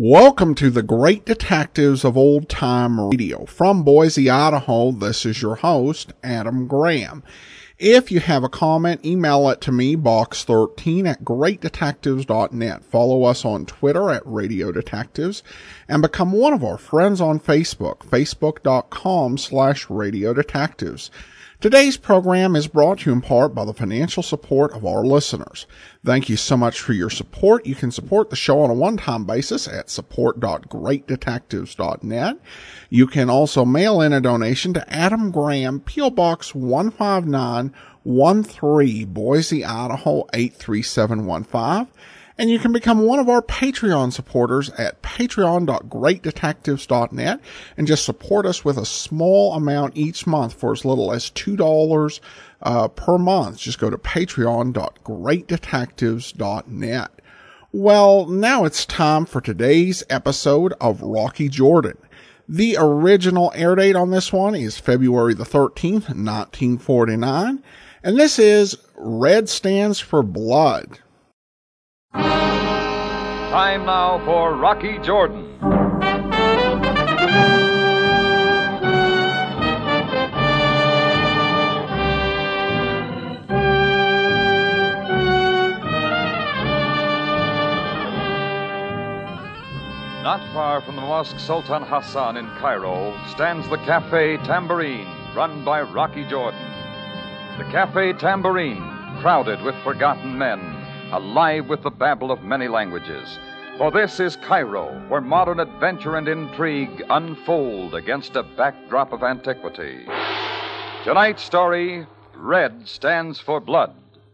Welcome to the Great Detectives of Old Time Radio. From Boise, Idaho, this is your host, Adam Graham. If you have a comment, email it to me, box13 at greatdetectives.net. Follow us on Twitter at Radio Detectives and become one of our friends on Facebook, facebook.com/Radio Detectives. Today's program is brought to you in part by the financial support of our listeners. Thank you so much for your support. You can support the show on a one-time basis at support.greatdetectives.net. You can also mail in a donation to Adam Graham, P.O. Box 15913, Boise, Idaho 83715. And you can become one of our Patreon supporters at patreon.greatdetectives.net and just support us with a small amount each month for as little as $2 per month. Just go to patreon.greatdetectives.net. Well, now it's time for today's episode of Rocky Jordan. The original air date on this one is February the 13th, 1949. And this is Red Stands for Blood. Time now for Rocky Jordan. Not far from the Mosque Sultan Hassan in Cairo stands the Café Tambourine, run by Rocky Jordan. The Café Tambourine, crowded with forgotten men, alive with the babble of many languages. For this is Cairo, where modern adventure and intrigue unfold against a backdrop of antiquity. Tonight's story, Red Stands for Blood.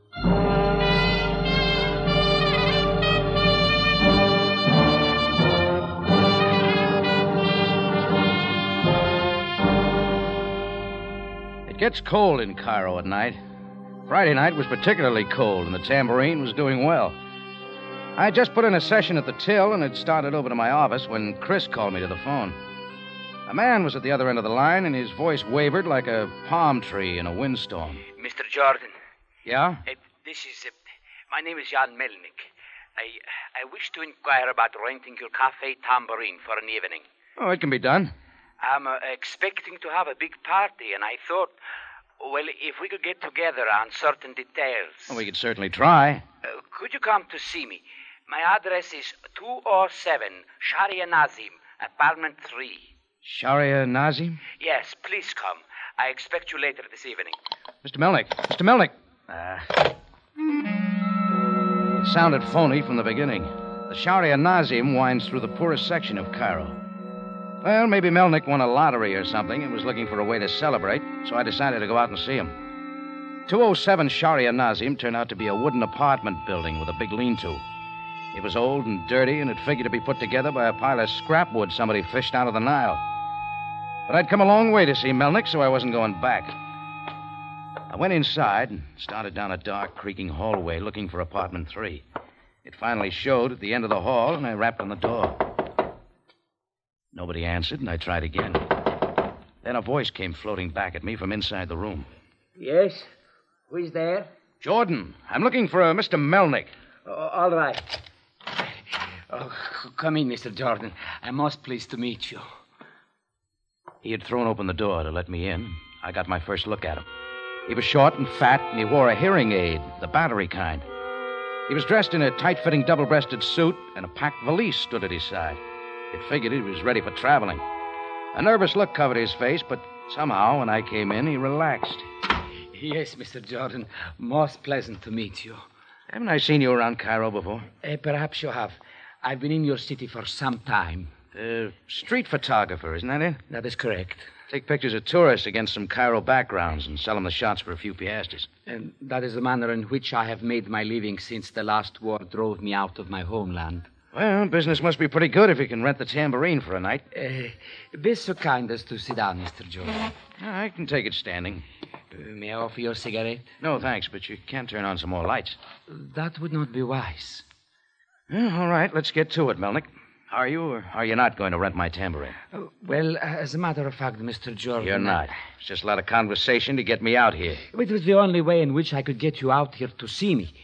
It gets cold in Cairo at night. Friday night was particularly cold, and the Tambourine was doing well. I had just put in a session at the till and had started over to my office when Chris called me to the phone. A man was at the other end of the line, and his voice wavered like a palm tree in a windstorm. Mr. Jordan. Yeah? My name is Jan Melnick. I wish to inquire about renting your Café Tambourine for an evening. Oh, it can be done. I'm expecting to have a big party, and I thought, well, if we could get together on certain details. Well, we could certainly try. Could you come to see me? My address is 207 Sharia Nazim, apartment 3. Sharia Nazim? Yes, please come. I expect you later this evening. Mr. Melnick. Mr. Melnick. It sounded phony from the beginning. The Sharia Nazim winds through the poorest section of Cairo. Well, maybe Melnick won a lottery or something and was looking for a way to celebrate, so I decided to go out and see him. 207 Sharia Nazim turned out to be a wooden apartment building with a big lean-to. It was old and dirty, and it figured to be put together by a pile of scrap wood somebody fished out of the Nile. But I'd come a long way to see Melnick, so I wasn't going back. I went inside and started down a dark, creaking hallway looking for apartment 3. It finally showed at the end of the hall, and I rapped on the door. Nobody answered, and I tried again. Then a voice came floating back at me from inside the room. Yes? Who is there? Jordan, I'm looking for a Mr. Melnick. All right. Come in, Mr. Jordan. I'm most pleased to meet you. He had thrown open the door to let me in. I got my first look at him. He was short and fat, and he wore a hearing aid, the battery kind. He was dressed in a tight-fitting double-breasted suit, and a packed valise stood at his side. It figured he was ready for traveling. A nervous look covered his face, but somehow, when I came in, he relaxed. Yes, Mr. Jordan. Most pleasant to meet you. Haven't I seen you around Cairo before? Perhaps you have. I've been in your city for some time. Street photographer, isn't that it? That is correct. Take pictures of tourists against some Cairo backgrounds and sell them the shots for a few piastres. And that is the manner in which I have made my living since the last war drove me out of my homeland. Well, business must be pretty good if you can rent the Tambourine for a night. Be so kind as to sit down, Mr. Jordan. I can take it standing. May I offer you a cigarette? No, thanks, but you can't turn on some more lights. That would not be wise. All right, let's get to it, Melnick. Are you or are you not going to rent my Tambourine? Well, as a matter of fact, Mr. Jordan... You're not. It's just a lot of conversation to get me out here. It was the only way in which I could get you out here to see me.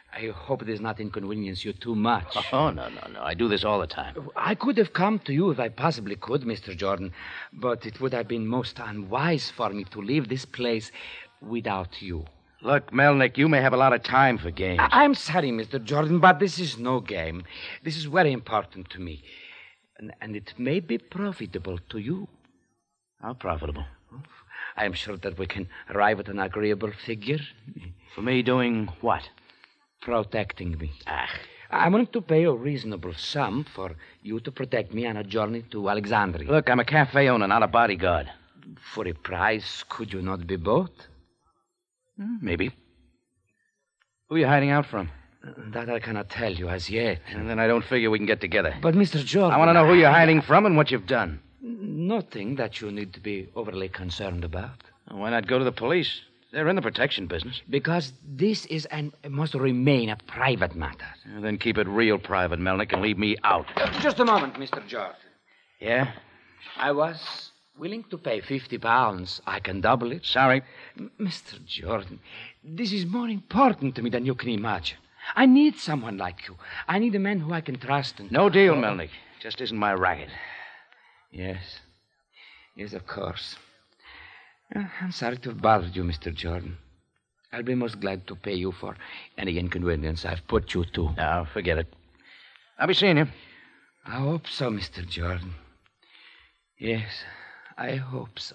I hope it does not inconvenience you too much. Oh, no. I do this all the time. I could have come to you if I possibly could, Mr. Jordan, but it would have been most unwise for me to leave this place without you. Look, Melnick, you may have a lot of time for games. I'm sorry, Mr. Jordan, but this is no game. This is very important to me. And it may be profitable to you. How profitable? I am sure that we can arrive at an agreeable figure. For me doing what? Protecting me. I'm willing to pay a reasonable sum for you to protect me on a journey to Alexandria. Look, I'm a cafe owner, not a bodyguard. For a price, could you not be both? Maybe. Who are you hiding out from? That I cannot tell you as yet. And then I don't figure we can get together. But, Mr. Jordan... I want to know who you're hiding from and what you've done. Nothing that you need to be overly concerned about. Why not go to the police? They're in the protection business. Because this is and must remain a private matter. Then keep it real private, Melnick, and leave me out. Just a moment, Mr. Jordan. Yeah? I was willing to pay £50. I can double it. Sorry. Mr. Jordan, this is more important to me than you can imagine. I need someone like you. I need a man who I can trust. No deal, Melnick. Just isn't my racket. Yes. Yes, of course. I'm sorry to have bothered you, Mr. Jordan. I'll be most glad to pay you for any inconvenience I've put you to. No, forget it. I'll be seeing you. I hope so, Mr. Jordan. Yes, I hope so.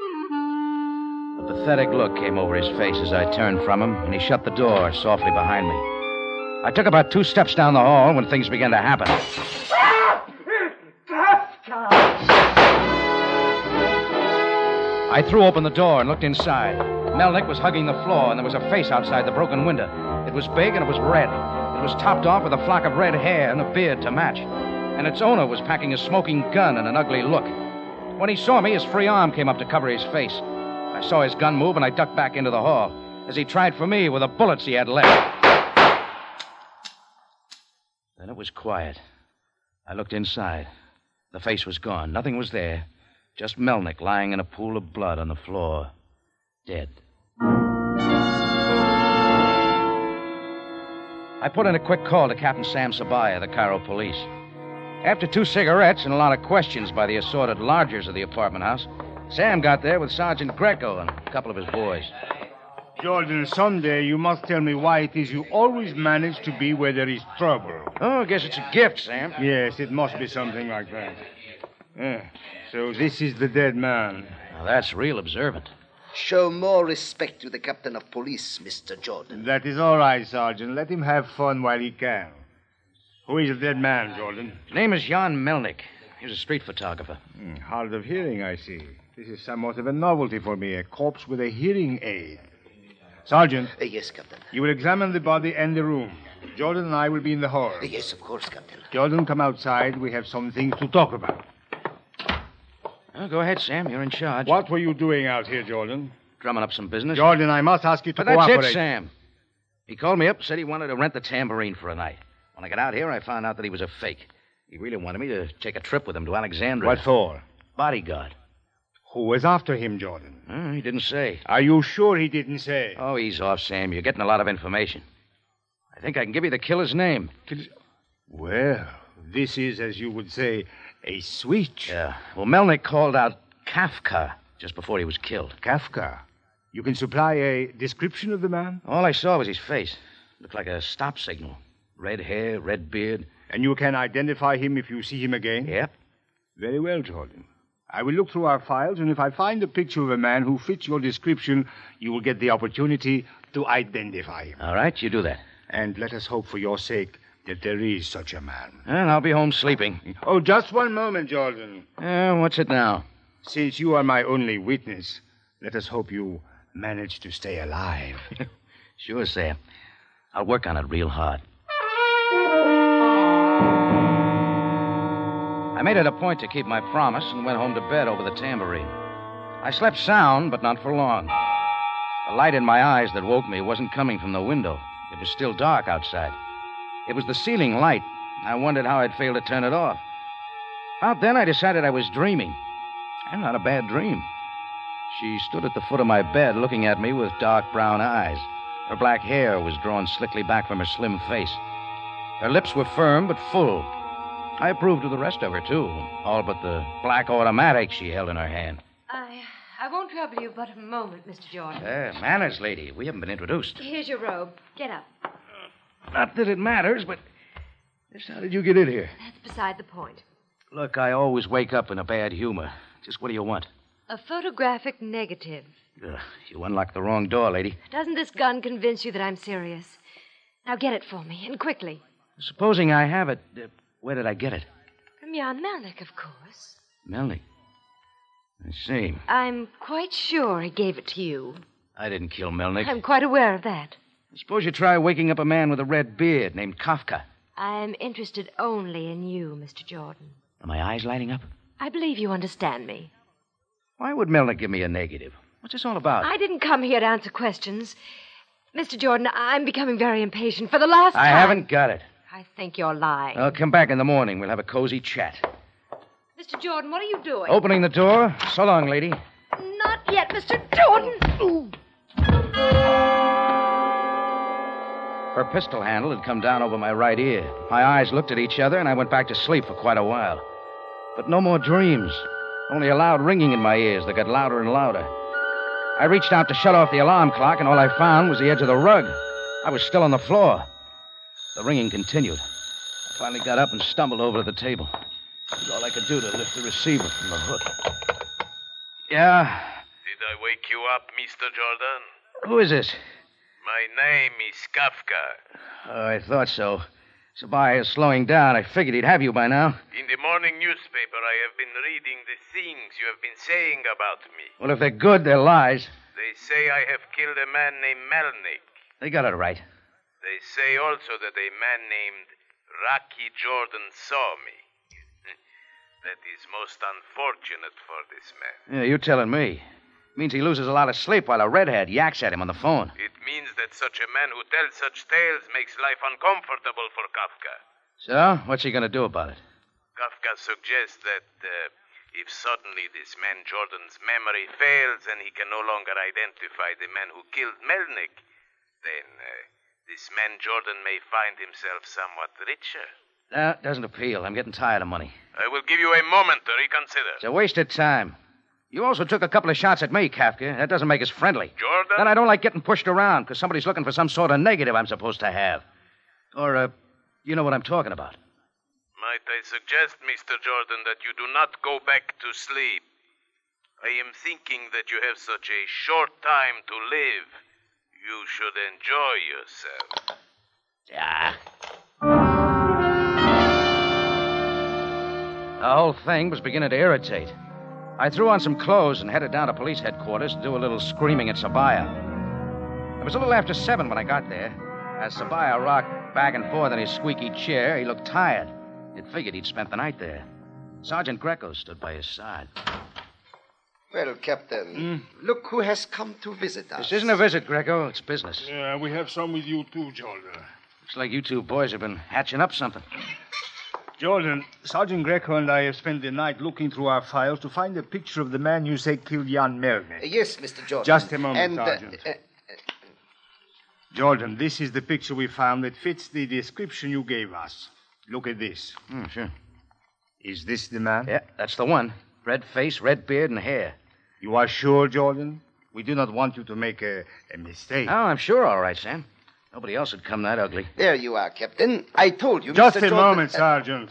A pathetic look came over his face as I turned from him, and he shut the door softly behind me. I took about 2 steps down the hall when things began to happen. I threw open the door and looked inside. Melnick was hugging the floor, and there was a face outside the broken window. It was big, and it was red. It was topped off with a flock of red hair and a beard to match. And its owner was packing a smoking gun and an ugly look. When he saw me, his free arm came up to cover his face. I saw his gun move, and I ducked back into the hall as he tried for me with the bullets he had left. Then it was quiet. I looked inside. The face was gone. Nothing was there. Just Melnick lying in a pool of blood on the floor. Dead. I put in a quick call to Captain Sam Sabaya, the Cairo police. After 2 cigarettes and a lot of questions by the assorted lodgers of the apartment house, Sam got there with Sergeant Greco and a couple of his boys. Jordan, someday you must tell me why it is you always manage to be where there is trouble. Oh, I guess it's a gift, Sam. Yes, it must be something like that. So this is the dead man. Now, that's real observant. Show more respect to the captain of police, Mr. Jordan. That is all right, Sergeant. Let him have fun while he can. Who is the dead man, Jordan? His name is Jan Melnick. He was a street photographer. Hard of hearing, I see. This is somewhat of a novelty for me, a corpse with a hearing aid. Sergeant. Yes, Captain. You will examine the body and the room. Jordan and I will be in the hall. Yes, of course, Captain. Jordan, come outside. We have some things to talk about. Well, go ahead, Sam. You're in charge. What were you doing out here, Jordan? Drumming up some business. Jordan, I must ask you to But cooperate. that's it, Sam. He called me up and said he wanted to rent the tambourine for a night. When I got out here, I found out that he was a fake. He really wanted me to take a trip with him to Alexandria. What for? Bodyguard. Who was after him, Jordan? He didn't say. Are you sure he didn't say? Oh, ease off, Sam. You're getting a lot of information. I think I can give you the killer's name. Well, this is, as you would say, a switch. Yeah. Well, Melnick called out Kafka just before he was killed. Kafka. You can supply a description of the man? All I saw was his face. Looked like a stop signal. Red hair, red beard. And you can identify him if you see him again? Yep. Very well, Jordan. I will look through our files, and if I find a picture of a man who fits your description, you will get the opportunity to identify him. All right, you do that. And let us hope for your sake that there is such a man. And I'll be home sleeping. Oh, just one moment, Jordan. What's it now? Since you are my only witness, let us hope you manage to stay alive. Sure, Sam. I'll work on it real hard. I made it a point to keep my promise and went home to bed over the tambourine. I slept sound, but not for long. The light in my eyes that woke me wasn't coming from the window. It was still dark outside. It was the ceiling light. I wondered how I'd failed to turn it off. About then, I decided I was dreaming. And not a bad dream. She stood at the foot of my bed looking at me with dark brown eyes. Her black hair was drawn slickly back from her slim face. Her lips were firm but full. I approved of the rest of her, too, all but the black automatic she held in her hand. I won't trouble you but a moment, Mr. Jordan. Manners, lady. We haven't been introduced. Here's your robe. Get up. Not that it matters, but just how did you get in here? That's beside the point. Look, I always wake up in a bad humor. Just what do you want? A photographic negative. You unlocked the wrong door, lady. Doesn't this gun convince you that I'm serious? Now get it for me, and quickly. Supposing I have it, where did I get it? From Jan Melnick, of course. Melnick? I see. I'm quite sure he gave it to you. I didn't kill Melnick. I'm quite aware of that. Suppose you try waking up a man with a red beard named Kafka. I'm interested only in you, Mr. Jordan. Are my eyes lighting up? I believe you understand me. Why would Melnick give me a negative? What's this all about? I didn't come here to answer questions. Mr. Jordan, I'm becoming very impatient. For the last time... I haven't got it. I think you're lying. I'll come back in the morning. We'll have a cozy chat. Mr. Jordan, what are you doing? Opening the door. So long, lady. Not yet, Mr. Jordan. Ooh. Her pistol handle had come down over my right ear. My eyes looked at each other, and I went back to sleep for quite a while. But no more dreams. Only a loud ringing in my ears that got louder and louder. I reached out to shut off the alarm clock, and all I found was the edge of the rug. I was still on the floor. The ringing continued. I finally got up and stumbled over to the table. It was all I could do to lift the receiver from the hook. Yeah? Did I wake you up, Mr. Jordan? Who is this? My name is Kafka. Oh, I thought so. Sabaya is slowing down. I figured he'd have you by now. In the morning newspaper, I have been reading the things you have been saying about me. Well, if they're good, they're lies. They say I have killed a man named Melnick. They got it right. They say also that a man named Rocky Jordan saw me. That is most unfortunate for this man. Yeah, you telling me. Means he loses a lot of sleep while a redhead yaks at him on the phone. It means that such a man who tells such tales makes life uncomfortable for Kafka. So, what's he going to do about it? Kafka suggests that if suddenly this man Jordan's memory fails and he can no longer identify the man who killed Melnick, then this man Jordan may find himself somewhat richer. That doesn't appeal. I'm getting tired of money. I will give you a moment to reconsider. It's a waste of time. You also took a couple of shots at me, Kafka. That doesn't make us friendly. Jordan? Then I don't like getting pushed around because somebody's looking for some sort of negative I'm supposed to have. Or, you know what I'm talking about. Might I suggest, Mr. Jordan, that you do not go back to sleep? I am thinking that you have such a short time to live. You should enjoy yourself. Yeah. The whole thing was beginning to irritate. I threw on some clothes and headed down to police headquarters to do a little screaming at Sabaya. It was a little after 7 when I got there. As Sabaya rocked back and forth in his squeaky chair, he looked tired. You'd figured he'd spent the night there. Sergeant Greco stood by his side. Well, Captain, look who has come to visit us. This isn't a visit, Greco. It's business. Yeah, we have some with you too, Jordan. Looks like you two boys have been hatching up something. Jordan, Sergeant Greco and I have spent the night looking through our files to find a picture of the man you say killed Jan Melnick. Yes, Mr. Jordan. Just a moment, Sergeant. Jordan, this is the picture we found that fits the description you gave us. Look at this. Sure. Is this the man? Yeah, that's the one. Red face, red beard, and hair. You are sure, Jordan? We do not want you to make a mistake. Oh, I'm sure all right, Sam. Nobody else would come that ugly. There you are, Captain. I told you, Just Mr. a Jordan... moment, Sergeant.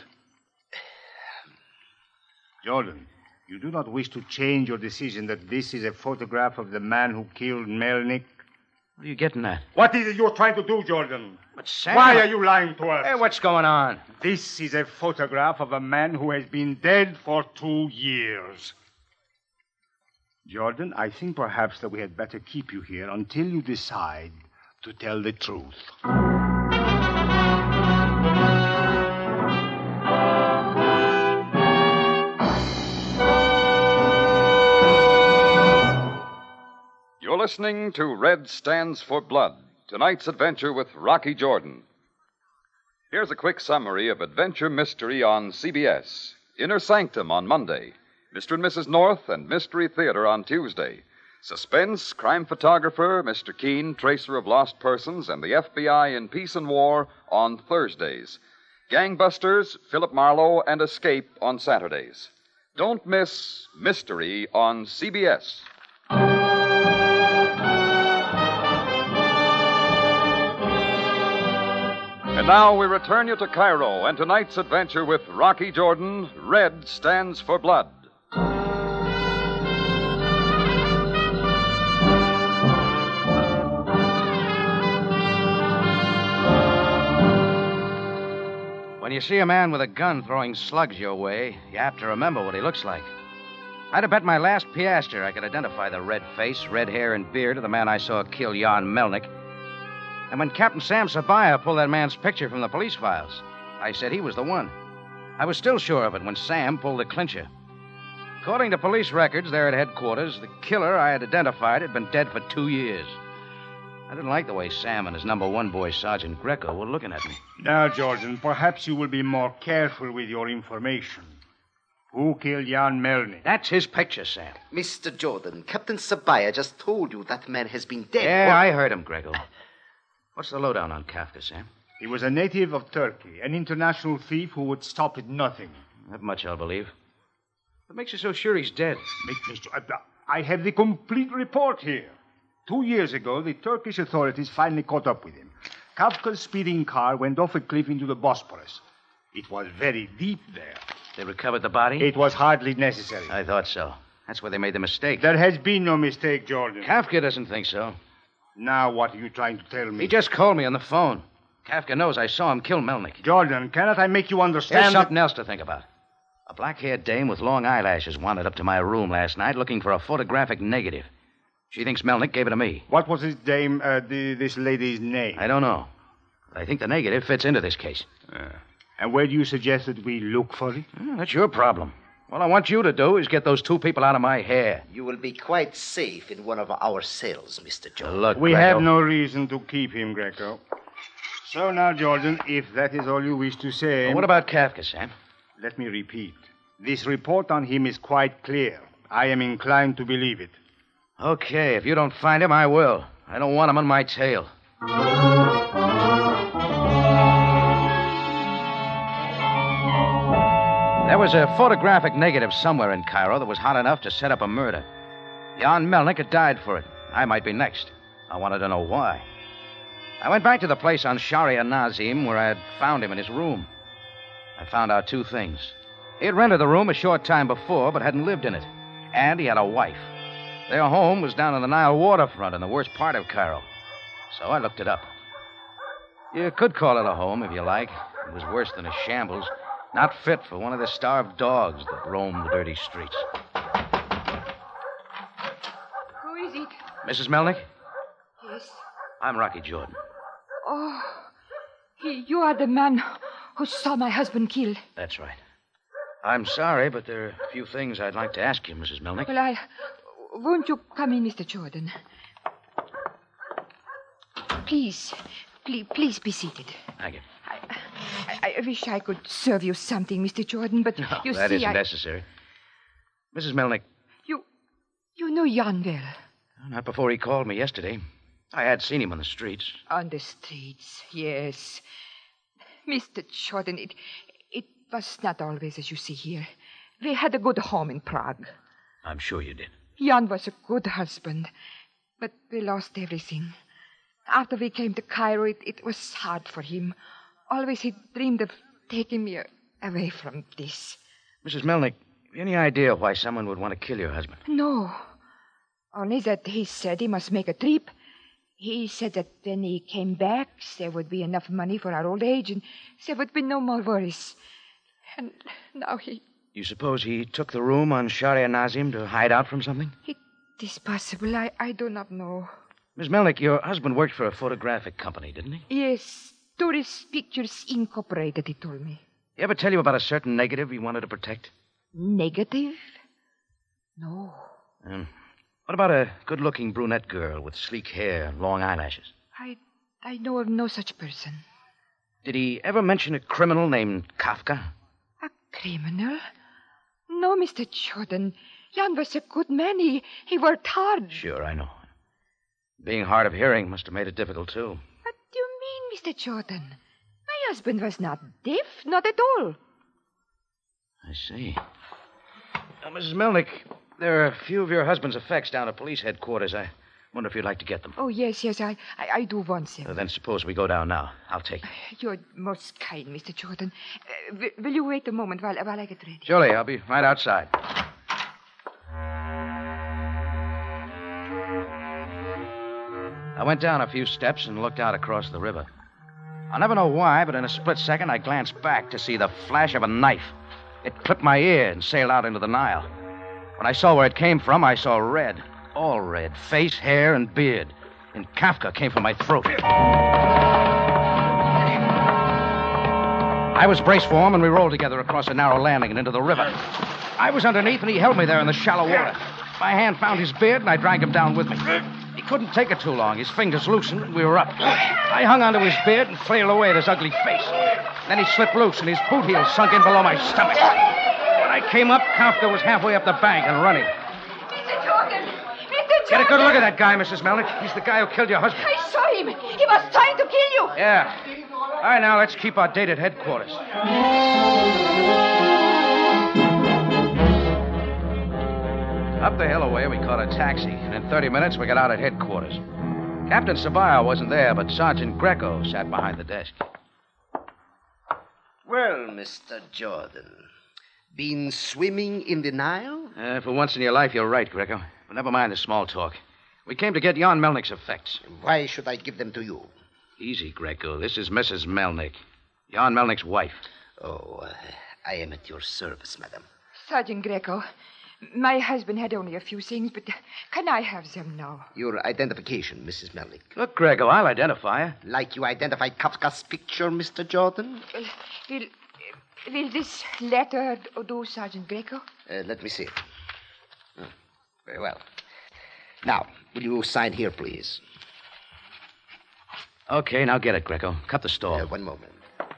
Jordan, you do not wish to change your decision that this is a photograph of the man who killed Melnick? What are you getting at? What is it you're trying to do, Jordan? But Sam... Why are you lying to us? Hey, what's going on? This is a photograph of a man who has been dead for 2 years. Jordan, I think perhaps that we had better keep you here until you decide to tell the truth. You're listening to Red Stands for Blood, tonight's adventure with Rocky Jordan. Here's a quick summary of Adventure Mystery on CBS. Inner Sanctum on Monday. Mr. and Mrs. North and Mystery Theater on Tuesday. Suspense, crime photographer, Mr. Keene, tracer of lost persons, and the FBI in Peace and War on Thursdays. Gangbusters, Philip Marlowe, and Escape on Saturdays. Don't miss Mystery on CBS. And now we return you to Cairo and tonight's adventure with Rocky Jordan. Red stands for blood. When you see a man with a gun throwing slugs your way, you have to remember what he looks like. I'd have bet my last piastre I could identify the red face, red hair, and beard of the man I saw kill Jan Melnick. And when Captain Sam Sabaya pulled that man's picture from the police files, I said he was the one. I was still sure of it when Sam pulled the clincher. According to police records there at headquarters, the killer I had identified had been dead for 2 years. I didn't like the way Sam and his number one boy, Sergeant Greco, were looking at me. Now, Jordan, perhaps you will be more careful with your information. Who killed Jan Melnick? That's his picture, Sam. Mr. Jordan, Captain Sabaya just told you that man has been dead. Yeah, I heard him, Greco. What's the lowdown on Kafka, Sam? He was a native of Turkey, an international thief who would stop at nothing. That much I'll believe. What makes you so sure he's dead? I have the complete report here. 2 years ago, the Turkish authorities finally caught up with him. Kafka's speeding car went off a cliff into the Bosporus. It was very deep there. They recovered the body? It was hardly necessary. I thought so. That's where they made the mistake. There has been no mistake, Jordan. Kafka doesn't think so. Now what are you trying to tell me? He just called me on the phone. Kafka knows I saw him kill Melnick. Jordan, cannot I make you understand? There's something else to think about. A black-haired dame with long eyelashes wandered up to my room last night looking for a photographic negative. She thinks Melnick gave it to me. What was this lady's name? I don't know. But I think the negative fits into this case. And where do you suggest that we look for it? That's your problem. All I want you to do is get those 2 people out of my hair. You will be quite safe in one of our cells, Mr. Jordan. Look, we Greco. have no reason to keep him, Greco. So now, Jordan, if that is all you wish to say... Well, what about Kafka, Sam? Let me repeat. This report on him is quite clear. I am inclined to believe it. Okay, if you don't find him, I will. I don't want him on my tail. There was a photographic negative somewhere in Cairo that was hot enough to set up a murder. Jan Melnick had died for it. I might be next. I wanted to know why. I went back to the place on Sharia Nazim where I had found him in his room. I found out 2 things. He had rented the room a short time before, but hadn't lived in it. And he had a wife. Their home was down on the Nile waterfront in the worst part of Cairo. So I looked it up. You could call it a home, if you like. It was worse than a shambles. Not fit for one of the starved dogs that roam the dirty streets. Who is it? Mrs. Melnick? Yes. I'm Rocky Jordan. Oh, you are the man who saw my husband killed. That's right. I'm sorry, but there are a few things I'd like to ask you, Mrs. Melnick. Well, won't you come in, Mr. Jordan? Please be seated. Thank you. I wish I could serve you something, Mr. Jordan, but you that see, isn't necessary. Mrs. Melnick. You know Jan well. Not before he called me yesterday. I had seen him on the streets. On the streets, yes. Mr. Jordan, it was not always as you see here. We had a good home in Prague. I'm sure you did. Jan was a good husband, but we lost everything. After we came to Cairo, it was hard for him. Always he dreamed of taking me away from this. Mrs. Melnick, have you any idea why someone would want to kill your husband? No. Only that he said he must make a trip. He said that when he came back, there would be enough money for our old age, and there would be no more worries. And now he... You suppose he took the room on Sharia Nazim to hide out from something? It is possible. I do not know. Miss Melnick, your husband worked for a photographic company, didn't he? Yes. Tourist Pictures Incorporated, he told me. He ever tell you about a certain negative he wanted to protect? Negative? No. What about a good-looking brunette girl with sleek hair and long eyelashes? I know of no such person. Did he ever mention a criminal named Kafka? A criminal? No, Mr. Jordan. Jan was a good man. He worked hard. Sure, I know. Being hard of hearing must have made it difficult, too. What do you mean, Mr. Jordan? My husband was not deaf, not at all. I see. Now, Mrs. Melnick, there are a few of your husband's effects down at police headquarters. I wonder if you'd like to get them. Oh, yes, I do want them. Then suppose we go down now. I'll take them. You're most kind, Mr. Jordan. Will you wait a moment while I get ready? Surely, I'll be right outside. I went down a few steps and looked out across the river. I'll never know why, but in a split second I glanced back to see the flash of a knife. It clipped my ear and sailed out into the Nile. When I saw where it came from, I saw red. All red. Face, hair, and beard. And Kafka came from my throat. I was braced for him, and we rolled together across a narrow landing and into the river. I was underneath, and he held me there in the shallow water. My hand found his beard, and I dragged him down with me. He couldn't take it too long. His fingers loosened, and we were up. I hung onto his beard and flailed away at his ugly face. Then he slipped loose, and his boot heel sunk in below my stomach. When I came up, Kafka was halfway up the bank and running. Mr. Jordan! Get a good look at that guy, Mrs. Melnick. He's the guy who killed your husband. I saw him. He was trying to kill you. Yeah. All right, now, let's keep our date at headquarters. Up the hill away, we caught a taxi, and in 30 minutes, we got out at headquarters. Captain Sabaya wasn't there, but Sergeant Greco sat behind the desk. Well, Mr. Jordan, been swimming in the Nile? For once in your life, you're right, Greco. But never mind the small talk. We came to get Jan Melnick's effects. Why should I give them to you? Easy, Greco. This is Mrs. Melnick. Jan Melnick's wife. Oh, I am at your service, madam. Sergeant Greco, my husband had only a few things, but can I have them now? Your identification, Mrs. Melnick. Look, Greco, I'll identify her. Like you identified Kafka's picture, Mr. Jordan? Will this letter do, Sergeant Greco? Let me see it. Oh, very well. Now, will you sign here, please? Okay, now get it, Greco. Cut the stall. One moment.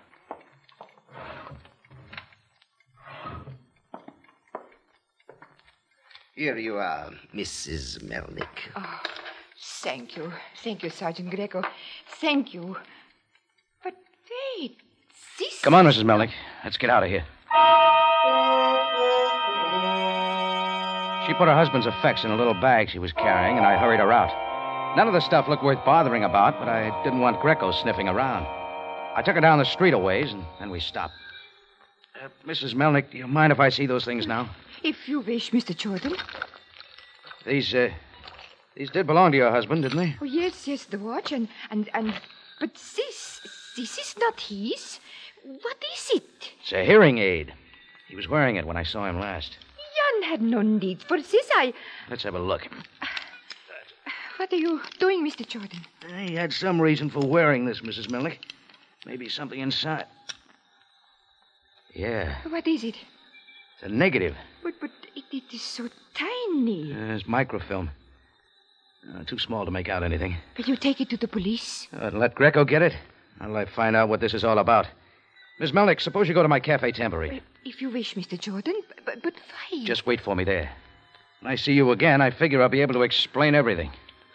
Here you are, Mrs. Melnick. Oh, thank you. Thank you, Sergeant Greco. Thank you. But wait, this... Come on, Mrs. Melnick. Let's get out of here. She put her husband's effects in a little bag she was carrying, and I hurried her out. None of the stuff looked worth bothering about, but I didn't want Greco sniffing around. I took her down the street a ways, and then we stopped. Mrs. Melnick, do you mind if I see those things now? If you wish, Mr. Jordan. These did belong to your husband, didn't they? Oh, yes, the watch, and... But this is not his. What is it? It's a hearing aid. He was wearing it when I saw him last. Jan had no need for this. Let's have a look. What are you doing, Mr. Jordan? He had some reason for wearing this, Mrs. Melnick. Maybe something inside. Yeah. What is it? It's a negative. But it is so tiny. It's microfilm. Too small to make out anything. Will you take it to the police? Let Greco get it. I'll find out what this is all about. Miss Melnick, suppose you go to my Cafe Tambourine. If you wish, Mr. Jordan. But why? Just wait for me there. When I see you again, I figure I'll be able to explain everything.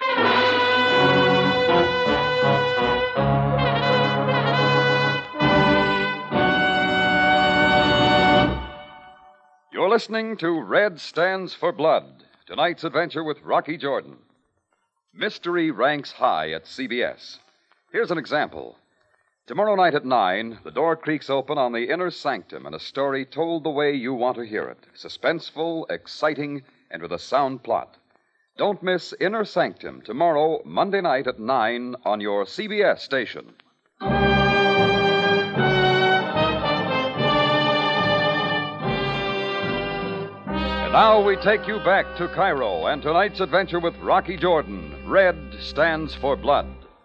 You're listening to Red Stands for Blood, tonight's adventure with Rocky Jordan. Mystery ranks high at CBS. Here's an example. Tomorrow night at 9, the door creaks open on the inner sanctum and a story told the way you want to hear it. Suspenseful, exciting, and with a sound plot. Don't miss Inner Sanctum tomorrow, Monday night at 9 on your CBS station. And now we take you back to Cairo and tonight's adventure with Rocky Jordan. Red stands for blood.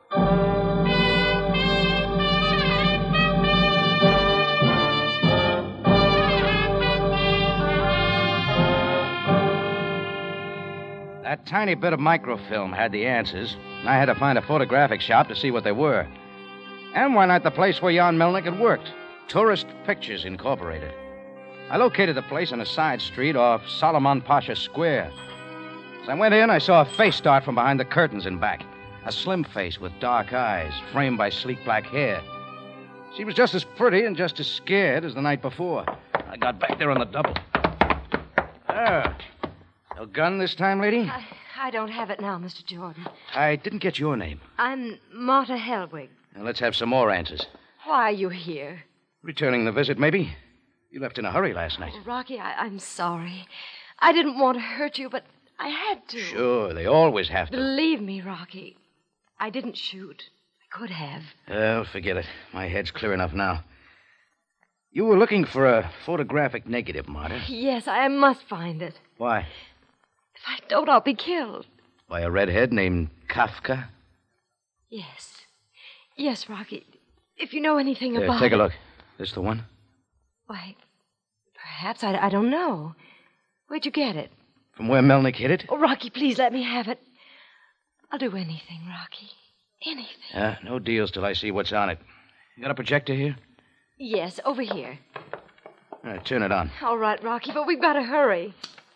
That tiny bit of microfilm had the answers. I had to find a photographic shop to see what they were. And why not the place where Jan Melnick had worked? Tourist Pictures Incorporated. I located the place on a side street off Solomon Pasha Square. As I went in, I saw a face start from behind the curtains and back. A slim face with dark eyes, framed by sleek black hair. She was just as pretty and just as scared as the night before. I got back there on the double. No gun this time, lady? I don't have it now, Mr. Jordan. I didn't get your name. I'm Marta Helwig. Now, let's have some more answers. Why are you here? Returning the visit, maybe? You left in a hurry last night. Oh, Rocky, I'm sorry. I didn't want to hurt you, but I had to. Sure, they always have to. Believe me, Rocky. I didn't shoot. I could have. Oh, forget it. My head's clear enough now. You were looking for a photographic negative, Marta. Yes, I must find it. Why? If I don't, I'll be killed. By a redhead named Kafka? Yes. Yes, Rocky. If you know anything about Take a look. This the one? Why, perhaps. I don't know. Where'd you get it? From where Melnick hid it? Oh, Rocky, please let me have it. I'll do anything, Rocky. Anything. No deals till I see what's on it. You got a projector here? Yes, over here. All right, turn it on. All right, Rocky, but we've got to hurry.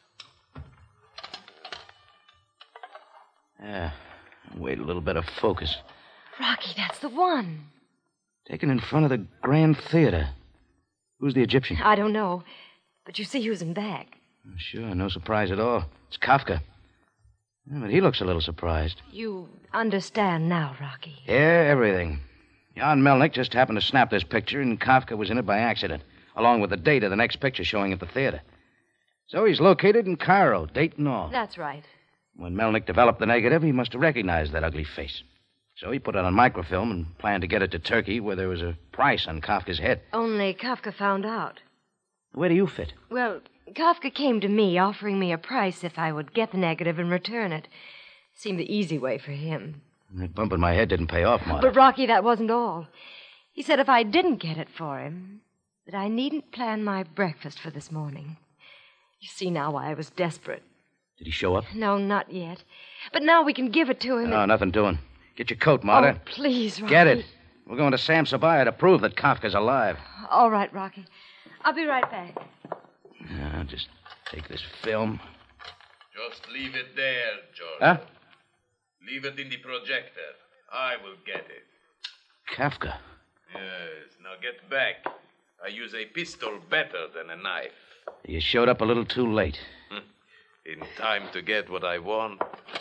Wait a little bit of focus. Rocky, that's the one. Taken in front of the Grand Theater. Who's the Egyptian? I don't know. But you see who's in back. Sure, no surprise at all. It's Kafka. Yeah, but he looks a little surprised. You understand now, Rocky. Yeah, everything. Jan Melnick just happened to snap this picture, and Kafka was in it by accident, along with the date of the next picture showing at the theater. So he's located in Cairo, date and all. That's right. When Melnick developed the negative, he must have recognized that ugly face. So he put it on microfilm and planned to get it to Turkey, where there was a price on Kafka's head. Only Kafka found out. Where do you fit? Well, Kafka came to me offering me a price if I would get the negative and return it. Seemed the easy way for him. That bump in my head didn't pay off, Marta. But, Rocky, that wasn't all. He said if I didn't get it for him, that I needn't plan my breakfast for this morning. You see now why I was desperate. Did he show up? No, not yet. But now we can give it to him. No, nothing doing. Get your coat, Marta. Oh, please, Rocky. Get it. We're going to Sam Sabaya to prove that Kafka's alive. All right, Rocky. I'll be right back. I'll just take this film. Just leave it there, George. Huh? Leave it in the projector. I will get it. Kafka. Yes, now get back. I use a pistol better than a knife. You showed up a little too late. In time to get what I want.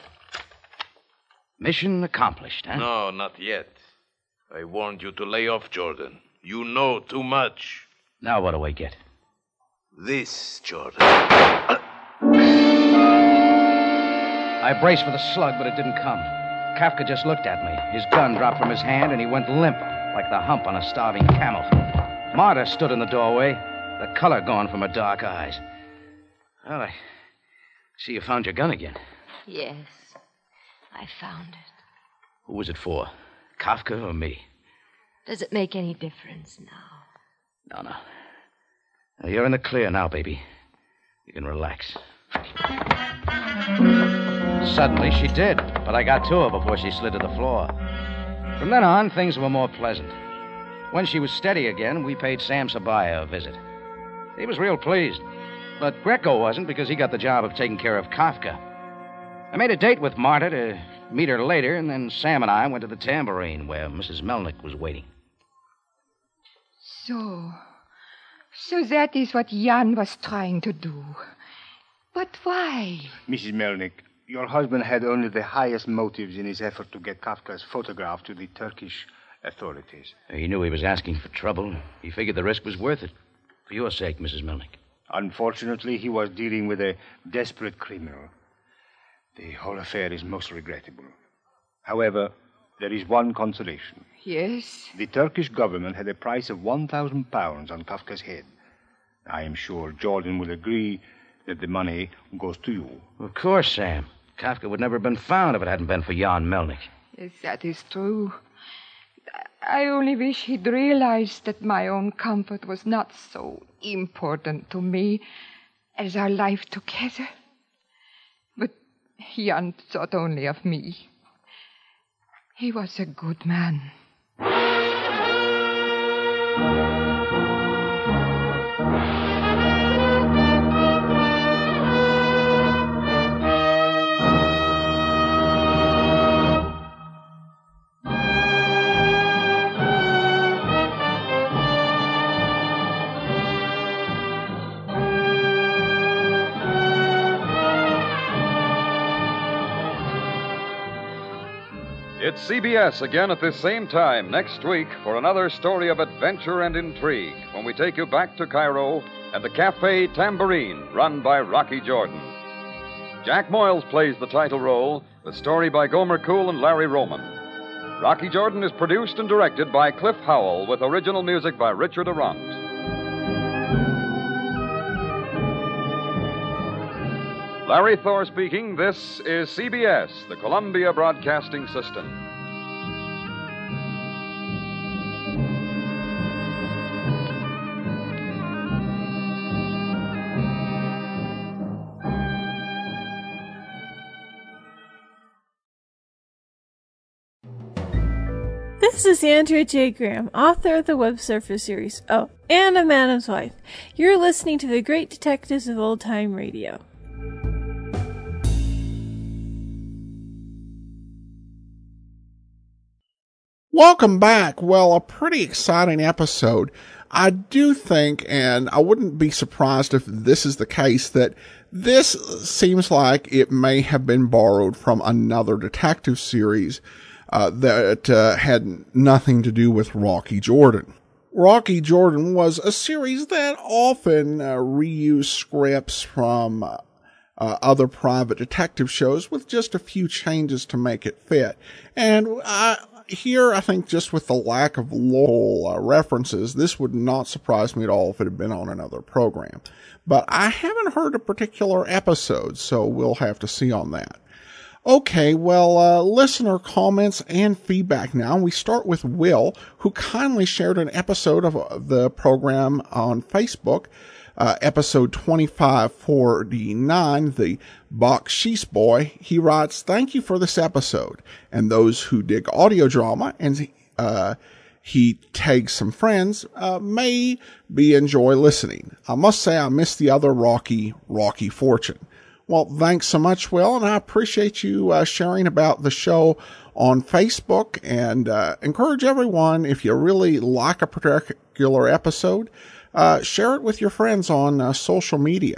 Mission accomplished, huh? No, not yet. I warned you to lay off, Jordan. You know too much. Now what do I get? This, Jordan. I braced for the slug, but it didn't come. Kafka just looked at me. His gun dropped from his hand, and he went limp, like the hump on a starving camel. Marta stood in the doorway, the color gone from her dark eyes. Well, I see you found your gun again. Yes, I found it. Who was it for? Kafka or me? Does it make any difference now? No. Now, you're in the clear now, baby. You can relax. Suddenly, she did, but I got to her before she slid to the floor. From then on, things were more pleasant. When she was steady again, we paid Sam Sabaya a visit. He was real pleased. But Greco wasn't, because he got the job of taking care of Kafka. I made a date with Marta to meet her later, and then Sam and I went to the Tambourine, where Mrs. Melnick was waiting. So that is what Jan was trying to do. But why? Mrs. Melnick, your husband had only the highest motives in his effort to get Kafka's photograph to the Turkish authorities. He knew he was asking for trouble. He figured the risk was worth it. For your sake, Mrs. Melnick. Unfortunately, he was dealing with a desperate criminal. The whole affair is most regrettable. However, there is one consolation. Yes? The Turkish government had a price of £1,000 on Kafka's head. I am sure Jordan will agree that the money goes to you. Of course, Sam. Kafka would never have been found if it hadn't been for Jan Melnick. Yes, that is true. I only wish he'd realized that my own comfort was not so important to me as our life together. But Jan thought only of me. He was a good man. It's CBS again at this same time next week for another story of adventure and intrigue when we take you back to Cairo and the Cafe Tambourine, run by Rocky Jordan. Jack Moyles plays the title role, with story by Gomer Cool and Larry Roman. Rocky Jordan is produced and directed by Cliff Howell, with original music by Richard Arant. Larry Thor speaking. This is CBS, the Columbia Broadcasting System. This is Andrea J. Graham, author of the Web Surfer series. Oh, and a Madam's Wife. You're listening to The Great Detectives of Old Time Radio. Welcome back. Well, a pretty exciting episode. I do think, and I wouldn't be surprised if this is the case, that this seems like it may have been borrowed from another detective series that had nothing to do with Rocky Jordan. Rocky Jordan was a series that often reused scripts from other private detective shows with just a few changes to make it fit. And here, I think just with the lack of local references, this would not surprise me at all if it had been on another program. But I haven't heard a particular episode, so we'll have to see on that. Okay, well, listener comments and feedback now. We start with Will, who kindly shared an episode of the program on Facebook, episode 2549, the Baksheesh Boy. He writes, "Thank you for this episode, and those who dig audio drama," and he tags some friends, may be enjoy listening. I must say I miss the other Rocky Fortune. Well, thanks so much, Will, and I appreciate you sharing about the show on Facebook, and encourage everyone, if you really like a particular episode, share it with your friends on social media.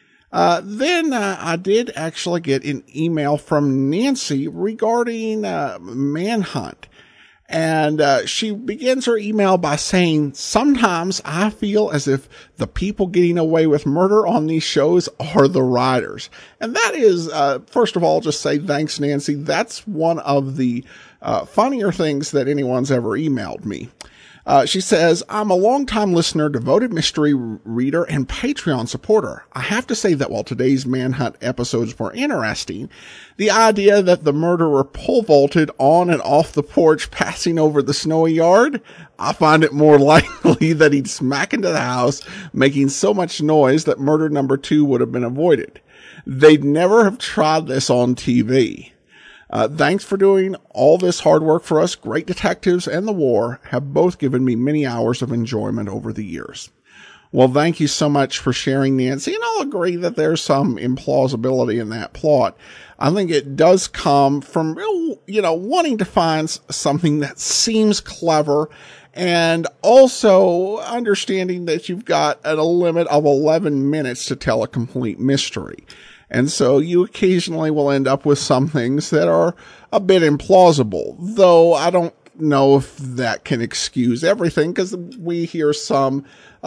Then I did actually get an email from Nancy regarding Manhunt. And she begins her email by saying, "Sometimes I feel as if the people getting away with murder on these shows are the writers." And that is, first of all, just say thanks, Nancy. That's one of the funnier things that anyone's ever emailed me. She says, "I'm a longtime listener, devoted mystery reader, and Patreon supporter. I have to say that while today's Manhunt episodes were interesting, the idea that the murderer pole vaulted on and off the porch passing over the snowy yard, I find it more likely that he'd smack into the house, making so much noise that murder number 2 would have been avoided. They'd never have tried this on TV. Thanks for doing all this hard work for us. Great Detectives and the War have both given me many hours of enjoyment over the years." Well, thank you so much for sharing, Nancy, and I'll agree that there's some implausibility in that plot. I think it does come from, wanting to find something that seems clever, and also understanding that you've got a limit of 11 minutes to tell a complete mystery. And so you occasionally will end up with some things that are a bit implausible, though I don't know if that can excuse everything, because we hear some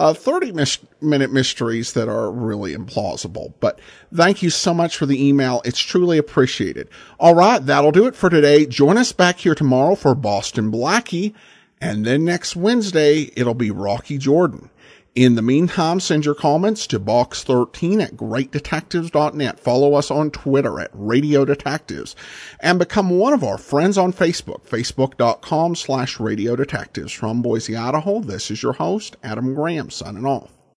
30-minute mysteries that are really implausible. But thank you so much for the email. It's truly appreciated. All right, that'll do it for today. Join us back here tomorrow for Boston Blackie, and then next Wednesday, it'll be Rocky Jordan. In the meantime, send your comments to box13@greatdetectives.net. Follow us on Twitter at Radio Detectives, and become one of our friends on Facebook, facebook.com/Radio Detectives. From Boise, Idaho, this is your host, Adam Graham, signing off.